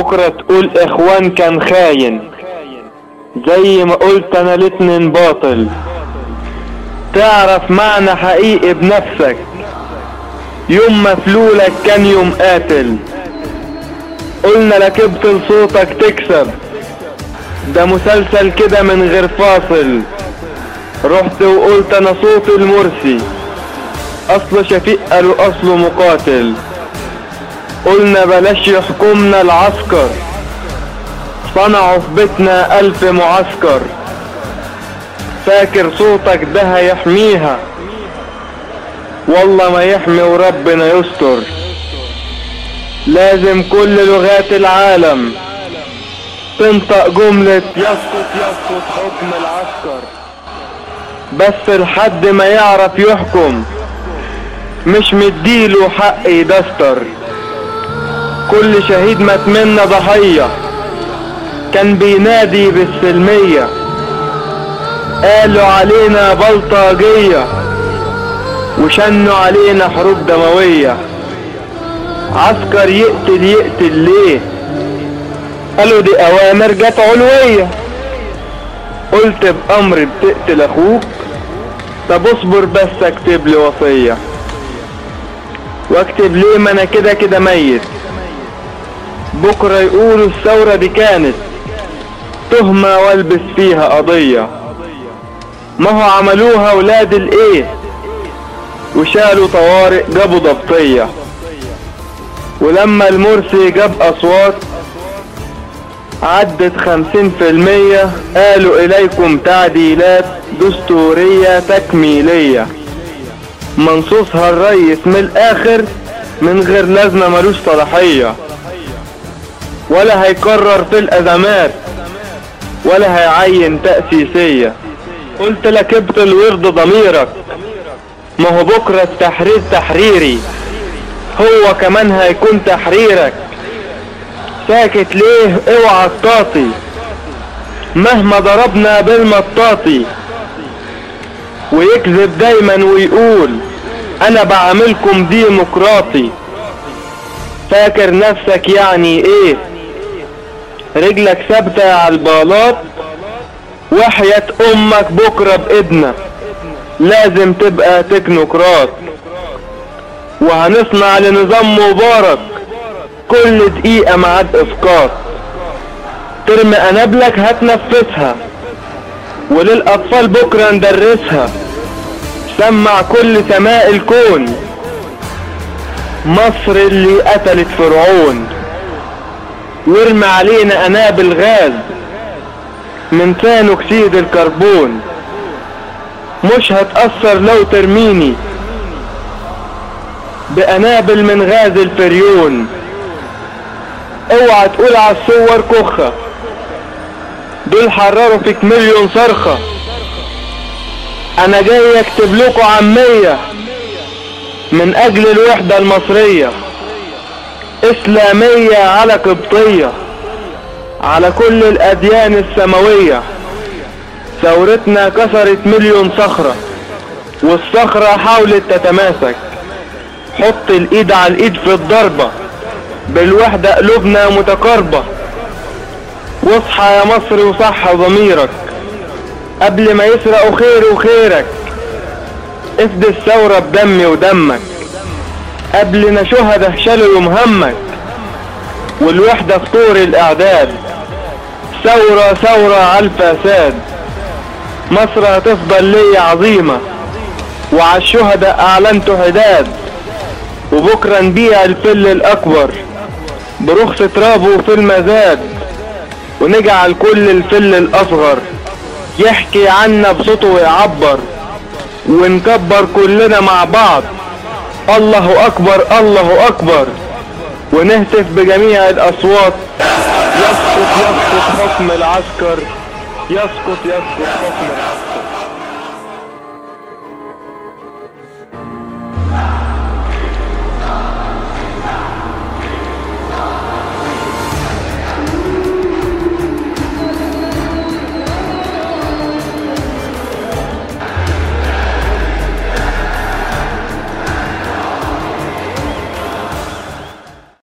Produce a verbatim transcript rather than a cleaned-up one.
بكرة تقول اخوان كان خاين، زي ما قلت انا الاتنين باطل. تعرف معنى حقيقي بنفسك، يوم مفلولك كان يوم قاتل. قلنا ركبت لصوتك تكسب، ده مسلسل كده من غير فاصل. رحت وقلت انا صوت المرسي، اصل شفيق قالوا اصله مقاتل. قلنا بلاش يحكمنا العسكر، صنعوا في بيتنا الف معسكر. فاكر صوتك ده هيحميها، والله ما يحمي وربنا يستر. لازم كل لغات العالم تنطق جملة يسقط يسقط حكم العسكر، بس لحد ما يعرف يحكم مش مديله حق يدستر. كل شهيد مات منا ضحية كان بينادي بالسلمية، قالوا علينا بلطجية وشنوا علينا حروب دموية. عسكر يقتل يقتل ليه؟ قالوا دي اوامر جت علوية. قلت بامر بتقتل اخوك، طب اصبر بس اكتب لي وصية. واكتب ليه؟ ما انا كده كده ميت. بكرة يقولوا الثورة دي كانت تهمة والبس فيها قضية. ما هو عملوها ولاد الايه، وشالوا طوارئ جابوا ضبطية. ولما المرسي جاب اصوات عدت خمسين في المية، قالوا اليكم تعديلات دستورية تكميلية. منصوصها الرئيس من الاخر من غير لازمة، ملوش صلاحية، ولا هيكرر في الازمات، ولا هيعين تأسيسية. قلت لك ابطل ورد ضميرك، ما هو بكرة التحرير تحريري، هو كمان هيكون تحريرك. ساكت ليه؟ اوعى تطاطي مهما ضربنا بالمطاطي. ويكذب دايما ويقول انا بعملكم ديمقراطي. فاكر نفسك يعني ايه؟ رجلك ثابتة على البلاط، وحياة امك بكرة بايدنا لازم تبقى تكنوقراط. وهنصنع لنظام مبارك كل دقيقة معاد اسقاط. ترمي انابلك هتنفسها، وللاطفال بكرة ندرسها. سمع كل سماء الكون، مصر اللي قتلت فرعون. وارمي علينا انابل غاز من ثاني اكسيد الكربون. مش هتأثر لو ترميني بانابل من غاز الفريون. اوعى تقول عالصور كخة، دول حرروا فيك مليون صرخة. انا جاي اكتب لكم عامية من اجل الوحدة المصرية، اسلامية على قبطية على كل الاديان السماوية. ثورتنا كسرت مليون صخرة، والصخرة حاولت تتماسك. حط الايد على الايد في الضربة، بالوحدة قلوبنا متقاربة. واصحى يا مصر وصحى ضميرك قبل ما يسرقوا خير وخيرك. افدي الثورة بدمي ودمك قبل شهداء شالوا يوم همك. والوحدة في طور الاعداد، ثورة ثورة على الفساد. مصر هتفضل ليا عظيمة، وعلى الشهداء اعلنت حداد. وبكرة نبيع الفل الاكبر برخص ترابه في المزاد، ونجعل كل الفل الاصغر يحكي عنا بصوته ويعبر. ونكبر كلنا مع بعض الله اكبر الله اكبر، ونهتف بجميع الاصوات يسقط يسقط حكم العسكر، يسقط يسقط حكم العسكر.